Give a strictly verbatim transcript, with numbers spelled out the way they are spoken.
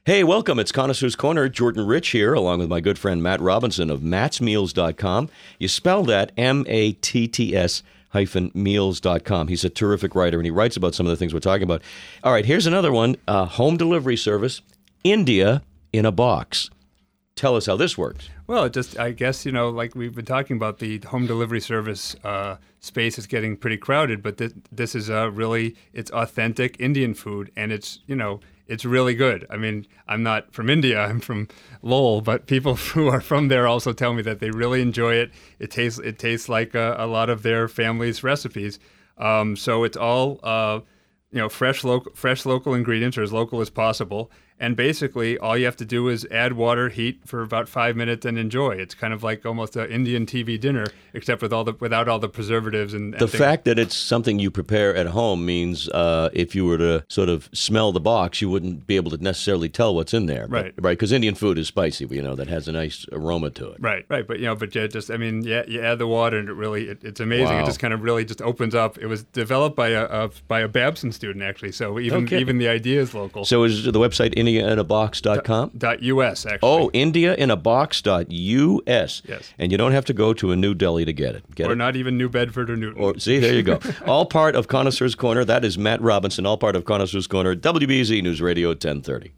Hey, welcome. It's Connoisseur's Corner. Jordan Rich here, along with my good friend Matt Robinson of matts meals dot com. You spell that M A T T S hyphen meals dot com. He's a terrific writer, and he writes about some of the things we're talking about. All right, here's another one. Uh, home delivery service, India in a box. Tell us how this works. Well, it just, I guess, you know, like we've been talking about, the home delivery service uh, space is getting pretty crowded, but th- this is uh, really, it's authentic Indian food, and it's, you know, it's really good. I mean, I'm not from India, I'm from Lowell, but people who are from there also tell me that they really enjoy it. It tastes it tastes like a, a lot of their family's recipes. Um, so it's all, uh, you know, fresh local, fresh local ingredients, or as local as possible. And basically, all you have to do is add water, heat for about five minutes, and enjoy. It's kind of like almost an Indian T V dinner, except with all the without all the preservatives and, and the things. fact that it's something you prepare at home means uh, if you were to sort of smell the box, you wouldn't be able to necessarily tell what's in there. Right, but, right. Because Indian food is spicy, you know, that has a nice aroma to it. Right, right. But you know, but yeah, just I mean, yeah, you add the water, and it really, it, it's amazing. Wow. It just kind of really just opens up. It was developed by a, a by a Babson student, actually. So even Okay. even the idea is local. So is the website India in a box dot com? Dot .us, actually. Oh, India in a box dot U S. Yes. And you don't have to go to a New Delhi to get it. Get Or it? not even New Bedford or Newton. Or, see, there you go. All part of Connoisseur's Corner. That is Matt Robinson, all part of Connoisseur's Corner, W B Z News Radio ten thirty.